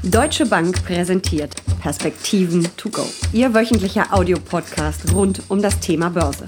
Deutsche Bank präsentiert Perspektiven to go. Ihr wöchentlicher Audiopodcast rund um das Thema Börse.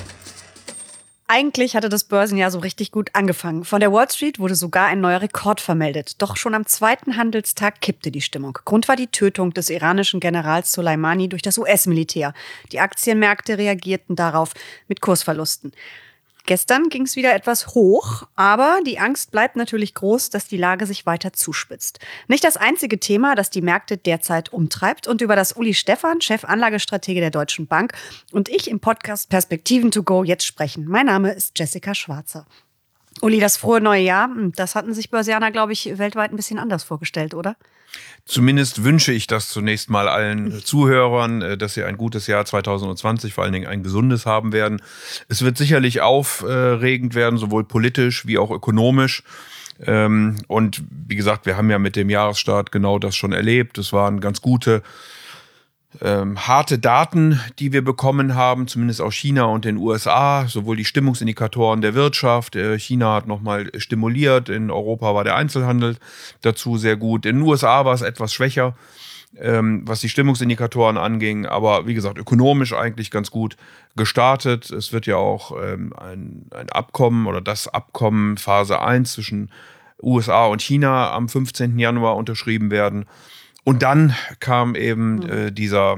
Eigentlich hatte das Börsenjahr so richtig gut angefangen. Von der Wall Street wurde sogar ein neuer Rekord vermeldet. Doch schon am zweiten Handelstag kippte die Stimmung. Grund war die Tötung des iranischen Generals Soleimani durch das US-Militär. Die Aktienmärkte reagierten darauf mit Kursverlusten. Gestern ging es wieder etwas hoch, aber die Angst bleibt natürlich groß, dass die Lage sich weiter zuspitzt. Nicht das einzige Thema, das die Märkte derzeit umtreibt und über das Uli Stephan, Chefanlagestratege der Deutschen Bank, und ich im Podcast Perspektiven to go jetzt sprechen. Mein Name ist Jessica Schwarzer. Uli, das frohe neue Jahr, das hatten sich Börsianer, glaube ich, weltweit ein bisschen anders vorgestellt, oder? Zumindest wünsche ich das zunächst mal allen Zuhörern, dass sie ein gutes Jahr 2020, vor allen Dingen ein gesundes haben werden. Es wird sicherlich aufregend werden, sowohl politisch wie auch ökonomisch. Und wie gesagt, wir haben ja mit dem Jahresstart genau das schon erlebt. Es waren ganz gute, harte Daten, die wir bekommen haben, zumindest aus China und den USA, sowohl die Stimmungsindikatoren der Wirtschaft. China hat nochmal stimuliert, in Europa war der Einzelhandel dazu sehr gut. In den USA war es etwas schwächer, was die Stimmungsindikatoren anging, aber wie gesagt, ökonomisch eigentlich ganz gut gestartet. Es wird ja auch ein Abkommen oder das Abkommen Phase 1 zwischen USA und China am 15. Januar unterschrieben werden. Und dann kam eben dieser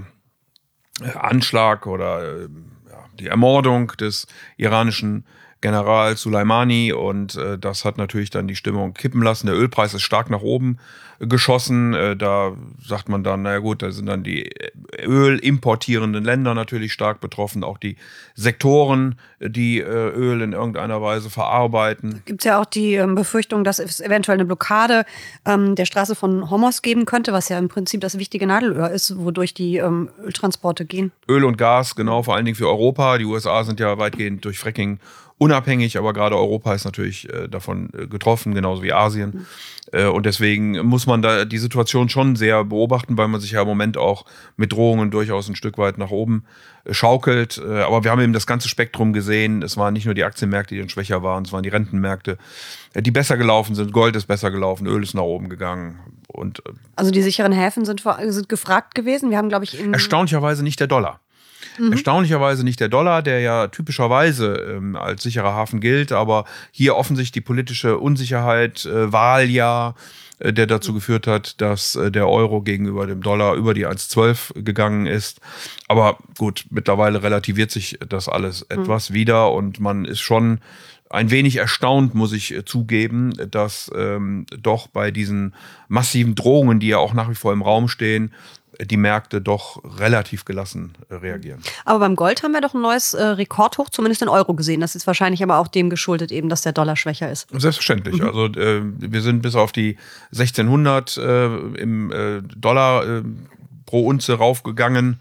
Anschlag oder die Ermordung des iranischen General Soleimani, und das hat natürlich dann die Stimmung kippen lassen. Der Ölpreis ist stark nach oben geschossen. Da sagt man dann, naja gut, da sind dann die ölimportierenden Länder natürlich stark betroffen, auch die Sektoren, die Öl in irgendeiner Weise verarbeiten. Gibt es ja auch die Befürchtung, dass es eventuell eine Blockade der Straße von Hormuz geben könnte, was ja im Prinzip das wichtige Nadelöhr ist, wodurch die Öltransporte gehen. Öl und Gas, genau, vor allen Dingen für Europa. Die USA sind ja weitgehend durch Fracking unabhängig, aber gerade Europa ist natürlich davon getroffen, genauso wie Asien. Und deswegen muss man da die Situation schon sehr beobachten, weil man sich ja im Moment auch mit Drohungen durchaus ein Stück weit nach oben schaukelt. Aber wir haben eben das ganze Spektrum gesehen. Es waren nicht nur die Aktienmärkte, die dann schwächer waren, es waren die Rentenmärkte, die besser gelaufen sind. Gold ist besser gelaufen, Öl ist nach oben gegangen. Und, also die sicheren Häfen sind gefragt gewesen. Wir haben, glaube ich, erstaunlicherweise nicht der Dollar. Erstaunlicherweise nicht der Dollar, der ja typischerweise als sicherer Hafen gilt, aber hier offensichtlich die politische Unsicherheit, Wahljahr, der dazu geführt hat, dass der Euro gegenüber dem Dollar über die 1,12 gegangen ist. Aber gut, mittlerweile relativiert sich das alles etwas wieder, und man ist schon ein wenig erstaunt, muss ich zugeben, dass doch bei diesen massiven Drohungen, die ja auch nach wie vor im Raum stehen, die Märkte doch relativ gelassen reagieren. Aber beim Gold haben wir doch ein neues Rekordhoch, zumindest in Euro gesehen. Das ist wahrscheinlich aber auch dem geschuldet, eben, dass der Dollar schwächer ist. Selbstverständlich. Also wir sind bis auf die 1600 im Dollar pro Unze raufgegangen.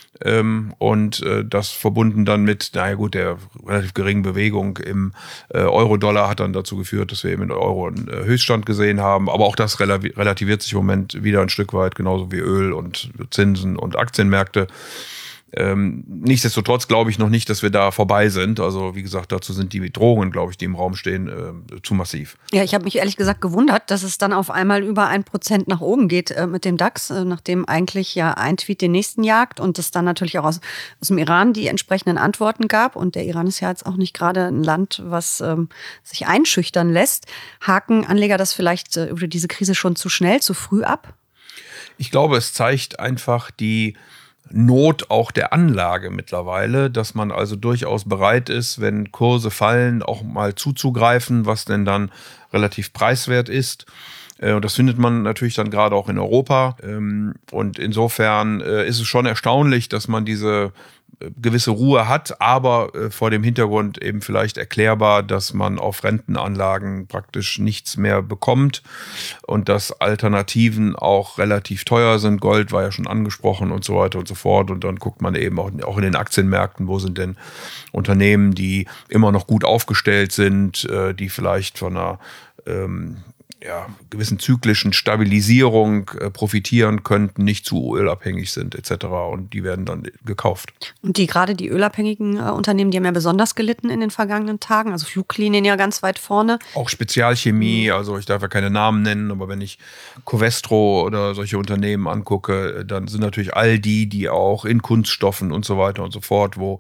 Und das verbunden dann mit, naja gut, der relativ geringen Bewegung im Euro-Dollar hat dann dazu geführt, dass wir eben in Euro einen Höchststand gesehen haben. Aber auch das relativiert sich im Moment wieder ein Stück weit, genauso wie Öl und Zinsen und Aktienmärkte. Nichtsdestotrotz glaube ich noch nicht, dass wir da vorbei sind. Also wie gesagt, dazu sind die Drohungen, glaube ich, die im Raum stehen, zu massiv. Ja, ich habe mich ehrlich gesagt gewundert, dass es dann auf einmal über 1% nach oben geht mit dem DAX, nachdem eigentlich ja ein Tweet den nächsten jagt und es dann natürlich auch aus dem Iran die entsprechenden Antworten gab. Und der Iran ist ja jetzt auch nicht gerade ein Land, was sich einschüchtern lässt. Haken Anleger das vielleicht über diese Krise schon zu schnell, zu früh ab? Ich glaube, es zeigt einfach die Not auch der Anlage mittlerweile, dass man also durchaus bereit ist, wenn Kurse fallen, auch mal zuzugreifen, was denn dann relativ preiswert ist. Und das findet man natürlich dann gerade auch in Europa. Und insofern ist es schon erstaunlich, dass man diese gewisse Ruhe hat, aber vor dem Hintergrund eben vielleicht erklärbar, dass man auf Rentenanlagen praktisch nichts mehr bekommt und dass Alternativen auch relativ teuer sind. Gold war ja schon angesprochen und so weiter und so fort. Und dann guckt man eben auch in den Aktienmärkten, wo sind denn Unternehmen, die immer noch gut aufgestellt sind, die vielleicht von einer gewissen zyklischen Stabilisierung profitieren könnten, nicht zu ölabhängig sind etc. Und die werden dann gekauft. Und gerade die ölabhängigen Unternehmen, die haben ja besonders gelitten in den vergangenen Tagen. Also Fluglinien ja ganz weit vorne. Auch Spezialchemie, also ich darf ja keine Namen nennen, aber wenn ich Covestro oder solche Unternehmen angucke, dann sind natürlich all die auch in Kunststoffen und so weiter und so fort, wo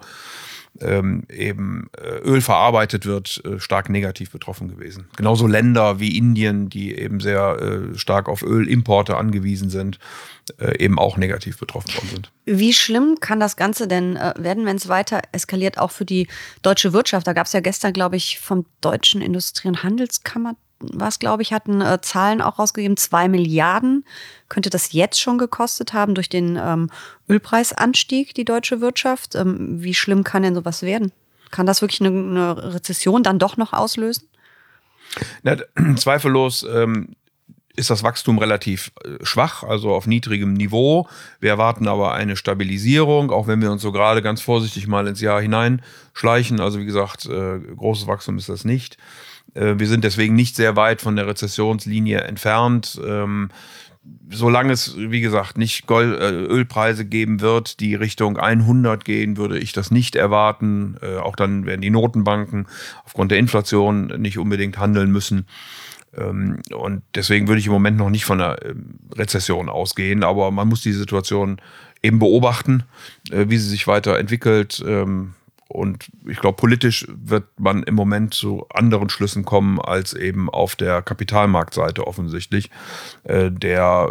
eben Öl verarbeitet wird, stark negativ betroffen gewesen. Genauso Länder wie Indien, die eben sehr stark auf Ölimporte angewiesen sind, eben auch negativ betroffen worden sind. Wie schlimm kann das Ganze denn werden, wenn es weiter eskaliert, auch für die deutsche Wirtschaft? Da gab es ja gestern, glaube ich, vom Deutschen Industrie- und Handelskammer, hatten Zahlen auch rausgegeben, 2 Milliarden könnte das jetzt schon gekostet haben durch den Ölpreisanstieg, die deutsche Wirtschaft. Wie schlimm kann denn sowas werden? Kann das wirklich eine Rezession dann doch noch auslösen? Na, zweifellos ist das Wachstum relativ schwach, also auf niedrigem Niveau. Wir erwarten aber eine Stabilisierung, auch wenn wir uns so gerade ganz vorsichtig mal ins Jahr hineinschleichen. Also wie gesagt, großes Wachstum ist das nicht. Wir sind deswegen nicht sehr weit von der Rezessionslinie entfernt. Solange es, wie gesagt, nicht Ölpreise geben wird, die Richtung 100 gehen, würde ich das nicht erwarten. Auch dann werden die Notenbanken aufgrund der Inflation nicht unbedingt handeln müssen. Und deswegen würde ich im Moment noch nicht von einer Rezession ausgehen. Aber man muss die Situation eben beobachten, wie sie sich weiterentwickelt. Und ich glaube, politisch wird man im Moment zu anderen Schlüssen kommen als eben auf der Kapitalmarktseite offensichtlich, der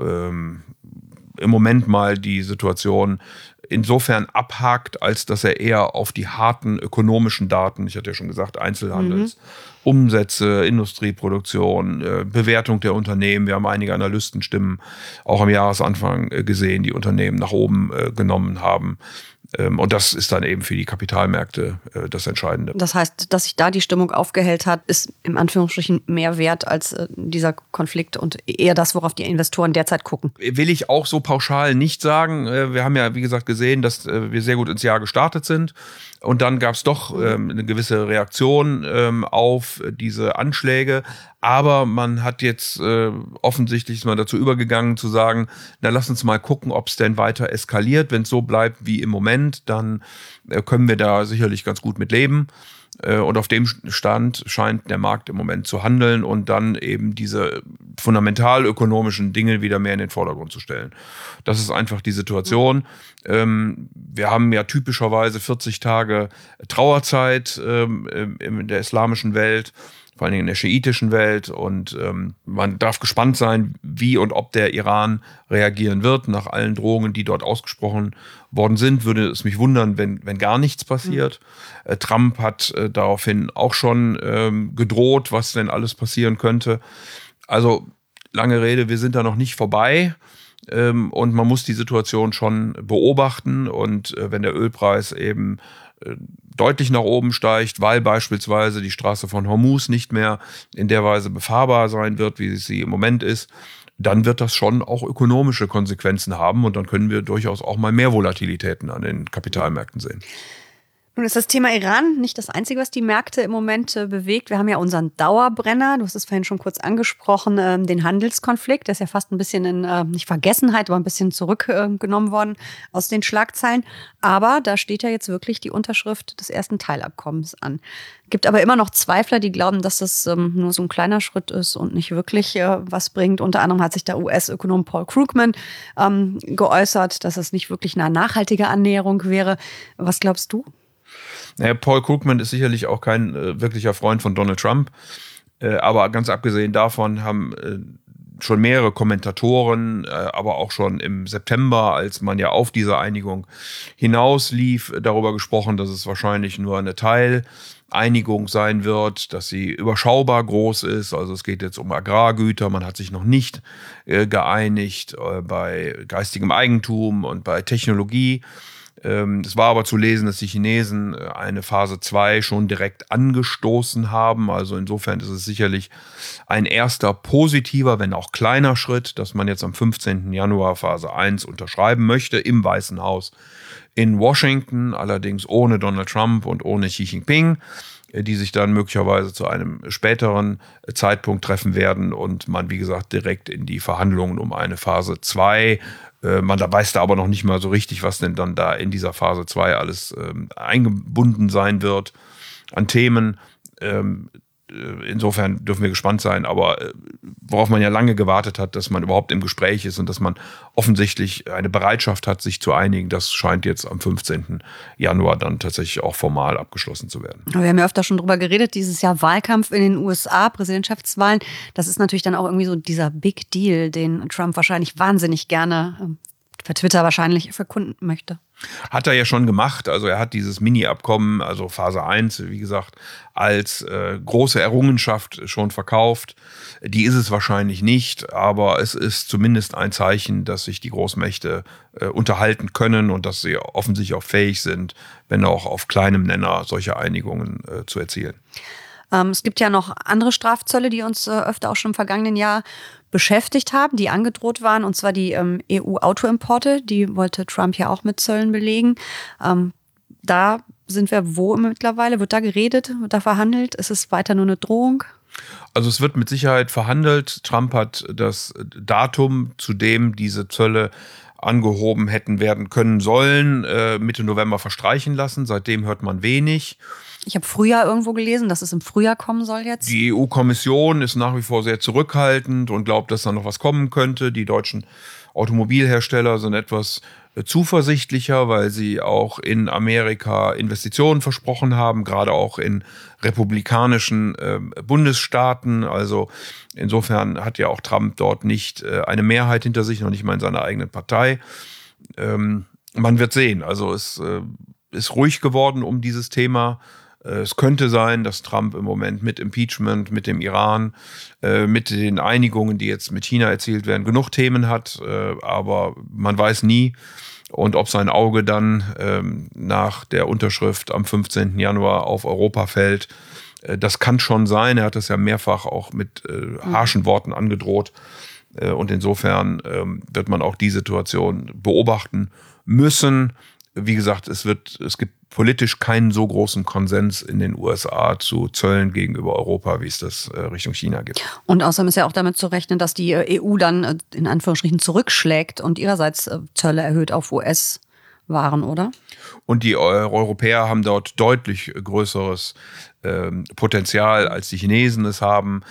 im Moment mal die Situation insofern abhakt, als dass er eher auf die harten ökonomischen Daten, ich hatte ja schon gesagt, Einzelhandelsumsätze, Industrieproduktion, Bewertung der Unternehmen. Wir haben einige Analystenstimmen auch am Jahresanfang gesehen, die Unternehmen nach oben genommen haben. Und das ist dann eben für die Kapitalmärkte das Entscheidende. Das heißt, dass sich da die Stimmung aufgehellt hat, ist im Anführungsstrichen mehr wert als dieser Konflikt und eher das, worauf die Investoren derzeit gucken. Will ich auch so pauschal nicht sagen. Wir haben ja, wie gesagt, gesehen, dass wir sehr gut ins Jahr gestartet sind. Und dann gab es doch eine gewisse Reaktion auf diese Anschläge. Aber man hat jetzt offensichtlich ist man dazu übergegangen zu sagen, na lass uns mal gucken, ob es denn weiter eskaliert. Wenn es so bleibt wie im Moment, dann können wir da sicherlich ganz gut mit leben. Und auf dem Stand scheint der Markt im Moment zu handeln und dann eben diese fundamental ökonomischen Dinge wieder mehr in den Vordergrund zu stellen. Das ist einfach die Situation. Wir haben ja typischerweise 40 Tage Trauerzeit in der islamischen Welt, vor allen Dingen in der schiitischen Welt. Und man darf gespannt sein, wie und ob der Iran reagieren wird. Nach allen Drohungen, die dort ausgesprochen worden sind, würde es mich wundern, wenn gar nichts passiert. Trump hat daraufhin auch schon gedroht, was denn alles passieren könnte. Also lange Rede, wir sind da noch nicht vorbei. Und man muss die Situation schon beobachten. Und wenn der Ölpreis eben deutlich nach oben steigt, weil beispielsweise die Straße von Hormuz nicht mehr in der Weise befahrbar sein wird, wie sie im Moment ist, dann wird das schon auch ökonomische Konsequenzen haben und dann können wir durchaus auch mal mehr Volatilitäten an den Kapitalmärkten sehen. Nun ist das Thema Iran nicht das Einzige, was die Märkte im Moment bewegt. Wir haben ja unseren Dauerbrenner, du hast es vorhin schon kurz angesprochen, den Handelskonflikt. Der ist ja fast ein bisschen in, nicht Vergessenheit, aber ein bisschen zurückgenommen worden aus den Schlagzeilen. Aber da steht ja jetzt wirklich die Unterschrift des ersten Teilabkommens an. Gibt aber immer noch Zweifler, die glauben, dass das nur so ein kleiner Schritt ist und nicht wirklich was bringt. Unter anderem hat sich der US-Ökonom Paul Krugman geäußert, dass es nicht wirklich eine nachhaltige Annäherung wäre. Was glaubst du? Naja, Paul Krugman ist sicherlich auch kein wirklicher Freund von Donald Trump. Aber ganz abgesehen davon haben schon mehrere Kommentatoren, aber auch schon im September, als man ja auf diese Einigung hinauslief, darüber gesprochen, dass es wahrscheinlich nur eine Teileinigung sein wird, dass sie überschaubar groß ist. Also es geht jetzt um Agrargüter, man hat sich noch nicht geeinigt bei geistigem Eigentum und bei Technologie. Es war aber zu lesen, dass die Chinesen eine Phase 2 schon direkt angestoßen haben. Also insofern ist es sicherlich ein erster positiver, wenn auch kleiner Schritt, dass man jetzt am 15. Januar Phase 1 unterschreiben möchte im Weißen Haus in Washington, allerdings ohne Donald Trump und ohne Xi Jinping. die sich dann möglicherweise zu einem späteren Zeitpunkt treffen werden und man, wie gesagt, direkt in die Verhandlungen um eine Phase 2. Man da weiß da aber noch nicht mal so richtig, was denn dann da in dieser Phase 2 alles eingebunden sein wird an Themen. Insofern dürfen wir gespannt sein, aber worauf man ja lange gewartet hat, dass man überhaupt im Gespräch ist und dass man offensichtlich eine Bereitschaft hat, sich zu einigen, das scheint jetzt am 15. Januar dann tatsächlich auch formal abgeschlossen zu werden. Wir haben ja öfter schon drüber geredet, dieses Jahr Wahlkampf in den USA, Präsidentschaftswahlen, das ist natürlich dann auch irgendwie so dieser Big Deal, den Trump wahrscheinlich wahnsinnig gerne per Twitter wahrscheinlich verkunden möchte. Hat er ja schon gemacht. Also er hat dieses Mini-Abkommen, also Phase 1, wie gesagt, als große Errungenschaft schon verkauft. Die ist es wahrscheinlich nicht, aber es ist zumindest ein Zeichen, dass sich die Großmächte unterhalten können und dass sie offensichtlich auch fähig sind, wenn auch auf kleinem Nenner solche Einigungen zu erzielen. Es gibt ja noch andere Strafzölle, die uns öfter auch schon im vergangenen Jahr beschäftigt haben, die angedroht waren, und zwar die EU-Autoimporte. Die wollte Trump ja auch mit Zöllen belegen. Da sind wir wo mittlerweile? Wird da geredet? Wird da verhandelt? Ist es weiter nur eine Drohung? Also es wird mit Sicherheit verhandelt. Trump hat das Datum, zu dem diese Zölle angehoben hätten werden können sollen, Mitte November verstreichen lassen. Seitdem hört man wenig. Ich habe Frühjahr irgendwo gelesen, dass es im Frühjahr kommen soll jetzt. Die EU-Kommission ist nach wie vor sehr zurückhaltend und glaubt, dass da noch was kommen könnte. Die deutschen Automobilhersteller sind etwas zuversichtlicher, weil sie auch in Amerika Investitionen versprochen haben, gerade auch in republikanischen Bundesstaaten. Also insofern hat ja auch Trump dort nicht eine Mehrheit hinter sich, noch nicht mal in seiner eigenen Partei. Man wird sehen. Also es ist ruhig geworden um dieses Thema. Es könnte sein, dass Trump im Moment mit Impeachment, mit dem Iran, mit den Einigungen, die jetzt mit China erzielt werden, genug Themen hat, aber man weiß nie. Und ob sein Auge dann nach der Unterschrift am 15. Januar auf Europa fällt, das kann schon sein. Er hat das ja mehrfach auch mit harschen Worten angedroht. Und insofern wird man auch die Situation beobachten müssen. Wie gesagt, es gibt politisch keinen so großen Konsens in den USA zu Zöllen gegenüber Europa, wie es das Richtung China gibt. Und außerdem ist ja auch damit zu rechnen, dass die EU dann in Anführungsstrichen zurückschlägt und ihrerseits Zölle erhöht auf US-Waren, oder? Und die Europäer haben dort deutlich größeres Potenzial, als die Chinesen es haben.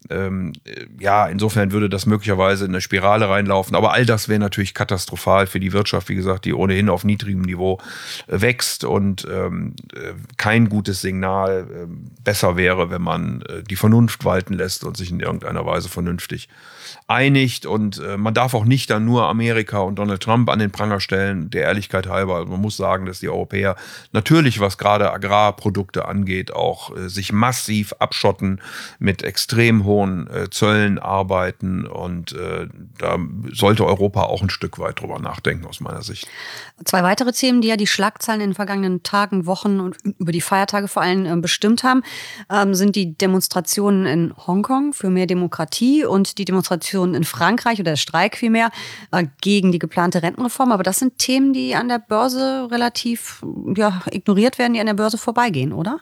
Ja, insofern würde das möglicherweise in eine Spirale reinlaufen. Aber all das wäre natürlich katastrophal für die Wirtschaft, wie gesagt, die ohnehin auf niedrigem Niveau wächst und kein gutes Signal. Besser wäre, wenn man die Vernunft walten lässt und sich in irgendeiner Weise vernünftig einigt. Und man darf auch nicht dann nur Amerika und Donald Trump an den Pranger stellen, der Ehrlichkeit halber. Also man muss sagen, dass die Europäer natürlich, was gerade Agrarprodukte angeht, auch sich massiv abschotten, mit extrem hohen Zöllen arbeiten und da sollte Europa auch ein Stück weit drüber nachdenken aus meiner Sicht. Zwei weitere Themen, die ja die Schlagzeilen in den vergangenen Tagen, Wochen und über die Feiertage vor allem bestimmt haben, sind die Demonstrationen in Hongkong für mehr Demokratie und die Demonstrationen in Frankreich oder der Streik vielmehr gegen die geplante Rentenreform. Aber das sind Themen, die an der Börse relativ ignoriert werden, die an der Börse vorbeigehen, oder?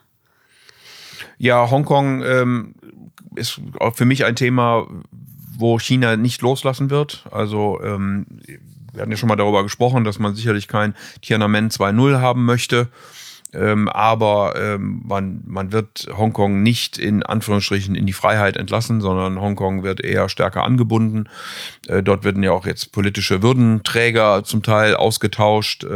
Ja, Hongkong ist auch für mich ein Thema, wo China nicht loslassen wird. Also wir hatten ja schon mal darüber gesprochen, dass man sicherlich kein Tiananmen 2.0 haben möchte. Aber man wird Hongkong nicht in Anführungsstrichen in die Freiheit entlassen, sondern Hongkong wird eher stärker angebunden. Dort werden ja auch jetzt politische Würdenträger zum Teil ausgetauscht.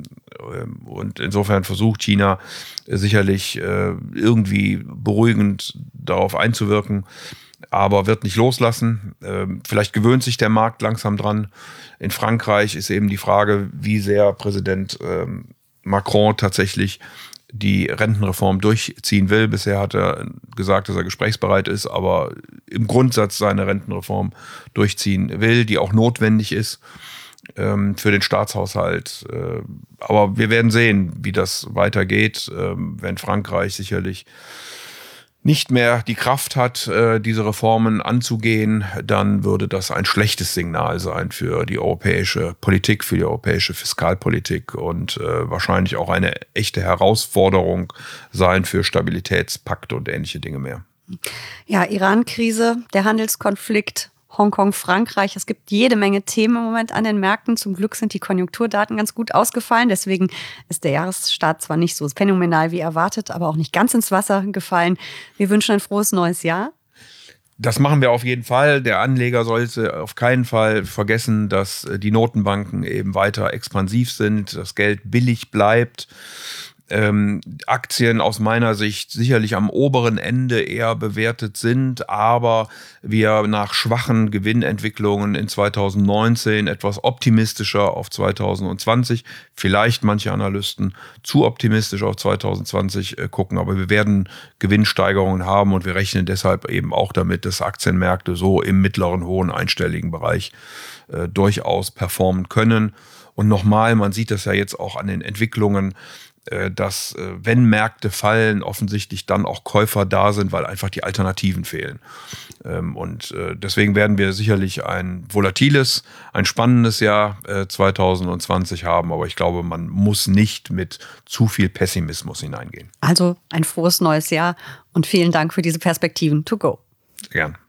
Und insofern versucht China sicherlich irgendwie beruhigend darauf einzuwirken, aber wird nicht loslassen. Vielleicht gewöhnt sich der Markt langsam dran. In Frankreich ist eben die Frage, wie sehr Präsident Macron tatsächlich die Rentenreform durchziehen will. Bisher hat er gesagt, dass er gesprächsbereit ist, aber im Grundsatz seine Rentenreform durchziehen will, die auch notwendig ist für den Staatshaushalt. Aber wir werden sehen, wie das weitergeht, wenn Frankreich sicherlich nicht mehr die Kraft hat, diese Reformen anzugehen, dann würde das ein schlechtes Signal sein für die europäische Politik, für die europäische Fiskalpolitik und wahrscheinlich auch eine echte Herausforderung sein für Stabilitätspakt und ähnliche Dinge mehr. Ja, Iran-Krise, der Handelskonflikt, Hongkong, Frankreich. Es gibt jede Menge Themen im Moment an den Märkten. Zum Glück sind die Konjunkturdaten ganz gut ausgefallen. Deswegen ist der Jahresstart zwar nicht so phänomenal wie erwartet, aber auch nicht ganz ins Wasser gefallen. Wir wünschen ein frohes neues Jahr. Das machen wir auf jeden Fall. Der Anleger sollte auf keinen Fall vergessen, dass die Notenbanken eben weiter expansiv sind, das Geld billig bleibt. Aktien aus meiner Sicht sicherlich am oberen Ende eher bewertet sind, aber wir nach schwachen Gewinnentwicklungen in 2019 etwas optimistischer auf 2020, vielleicht manche Analysten zu optimistisch auf 2020 gucken, aber wir werden Gewinnsteigerungen haben und wir rechnen deshalb eben auch damit, dass Aktienmärkte so im mittleren, hohen einstelligen Bereich durchaus performen können. Und nochmal, man sieht das ja jetzt auch an den Entwicklungen, dass, wenn Märkte fallen, offensichtlich dann auch Käufer da sind, weil einfach die Alternativen fehlen. Und deswegen werden wir sicherlich ein volatiles, ein spannendes Jahr 2020 haben. Aber ich glaube, man muss nicht mit zu viel Pessimismus hineingehen. Also ein frohes neues Jahr und vielen Dank für diese Perspektiven to go. Sehr gern.